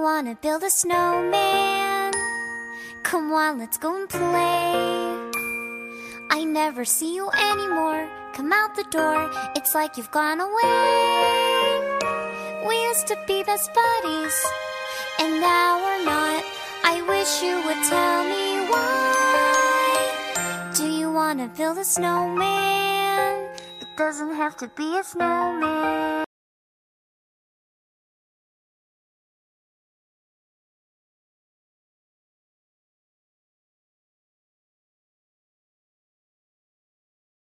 wanna build a snowman? Come on, let's go and play. I never see you anymore. Come out the door, it's like you've gone away. We used to be best buddies, and now we're not. I wish you would tell me why. Do you wanna build a snowman? It doesn't have to be a snowman.